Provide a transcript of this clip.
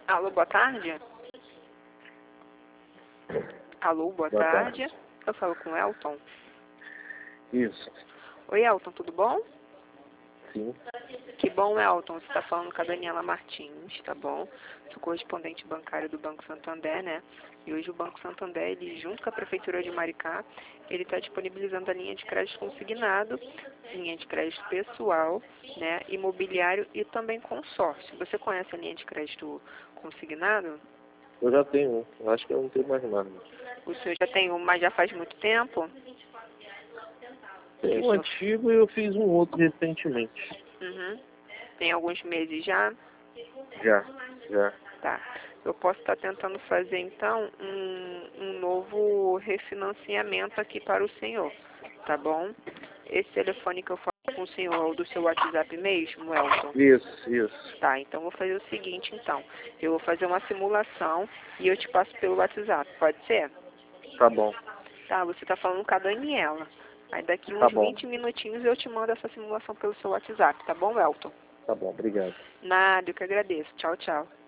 Alô, boa tarde? Alô, boa tarde. Eu falo com o Elton. Isso. Oi, Elton, tudo bom? Sim. Que bom, Elton. Você está falando com a Daniela Martins, tá bom? Sou correspondente bancário do Banco Santander, né? E hoje o Banco Santander, ele, junto com a Prefeitura de Maricá, ele está disponibilizando a linha de crédito consignado, linha de crédito pessoal, né? Imobiliário e também consórcio. Você conhece a linha de crédito consignado? Eu já tenho um. Eu acho que eu não tenho mais nada. O senhor já tem um, mas já faz muito tempo? Tem um antigo e eu fiz um outro recentemente. Uhum. Tem alguns meses já? Já. Tá. Eu posso estar tentando fazer, então, um novo refinanciamento aqui para o senhor, tá bom? Esse telefone que eu falo com o senhor é o do seu WhatsApp mesmo, Elton? Isso. Tá, então vou fazer o seguinte, então. Eu vou fazer uma simulação e eu te passo pelo WhatsApp, pode ser? Tá bom. Tá, você está falando com a Daniela. Aí daqui Tá uns bom. 20 minutinhos eu te mando essa simulação pelo seu WhatsApp, tá bom, Elton? Tá bom, obrigado. Nada, eu que agradeço. Tchau, tchau.